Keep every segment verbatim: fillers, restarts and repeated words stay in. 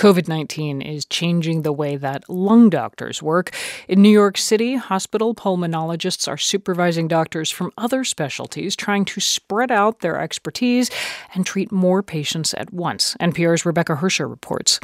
covid nineteen is changing the way that lung doctors work. In New York City, hospital pulmonologists are supervising doctors from other specialties, trying to spread out their expertise and treat more patients at once. N P R's Rebecca Hersher reports.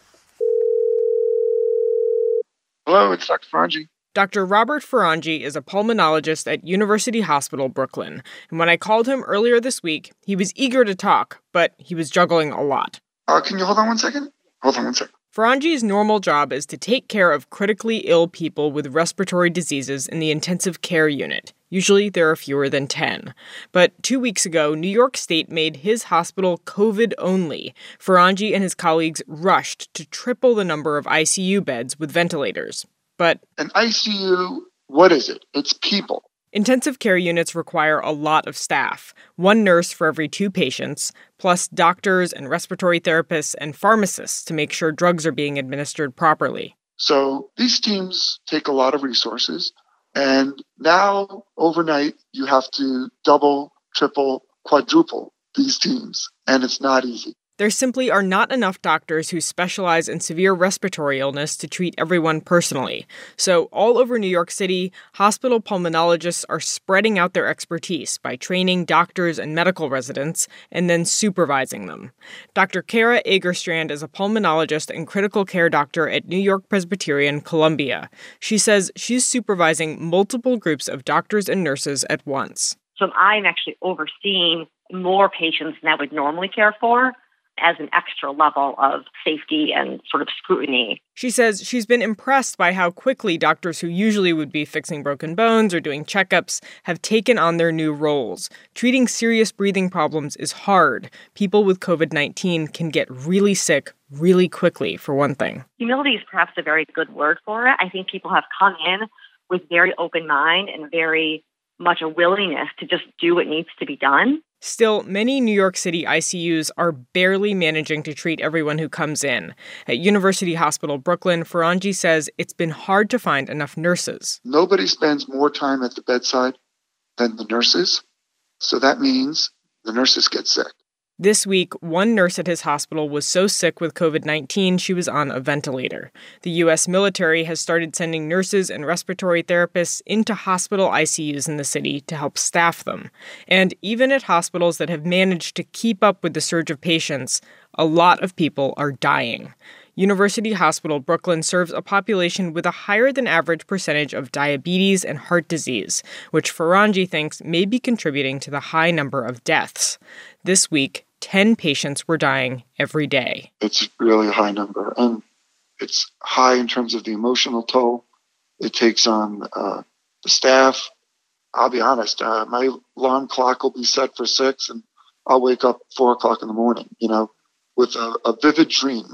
Hello, it's Doctor Ferranghi. Doctor Robert Ferranghi is a pulmonologist at University Hospital Brooklyn. And when I called him earlier this week, he was eager to talk, but he was juggling a lot. Uh, can you hold on one second? Hold on one second. Ferranghi's normal job is to take care of critically ill people with respiratory diseases in the intensive care unit. Usually there are fewer than ten. But two weeks ago, New York State made his hospital COVID only. Ferranghi and his colleagues rushed to triple the number of I C U beds with ventilators. But an I C U, what is it? It's people. Intensive care units require a lot of staff, one nurse for every two patients, plus doctors and respiratory therapists and pharmacists to make sure drugs are being administered properly. So these teams take a lot of resources, and now overnight you have to double, triple, quadruple these teams, and it's not easy. There simply are not enough doctors who specialize in severe respiratory illness to treat everyone personally. So all over New York City, hospital pulmonologists are spreading out their expertise by training doctors and medical residents and then supervising them. Doctor Kara Agerstrand is a pulmonologist and critical care doctor at New York Presbyterian Columbia. She says she's supervising multiple groups of doctors and nurses at once. So I'm actually overseeing more patients than I would normally care for, as an extra level of safety and sort of scrutiny. She says she's been impressed by how quickly doctors who usually would be fixing broken bones or doing checkups have taken on their new roles. Treating serious breathing problems is hard. People with covid nineteen can get really sick really quickly, for one thing. Humility is perhaps a very good word for it. I think people have come in with very open mind and very much a willingness to just do what needs to be done. Still, many New York City I C Us are barely managing to treat everyone who comes in. At University Hospital Brooklyn, Ferranghi says it's been hard to find enough nurses. Nobody spends more time at the bedside than the nurses, so that means the nurses get sick. This week, one nurse at his hospital was so sick with covid nineteen she was on a ventilator. The U S military has started sending nurses and respiratory therapists into hospital I C Us in the city to help staff them. And even at hospitals that have managed to keep up with the surge of patients, a lot of people are dying. University Hospital Brooklyn serves a population with a higher than average percentage of diabetes and heart disease, which Ferranghi thinks may be contributing to the high number of deaths. This week, ten patients were dying every day. It's really a high number, and it's high in terms of the emotional toll it takes on uh, the staff. I'll be honest, uh, my alarm clock will be set for six, and I'll wake up four o'clock in the morning, you know, with a, a vivid dream.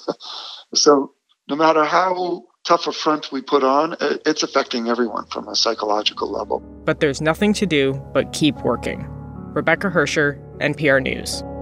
So no matter how tough a front we put on, it's affecting everyone from a psychological level. But there's nothing to do but keep working. Rebecca Hersher, N P R News.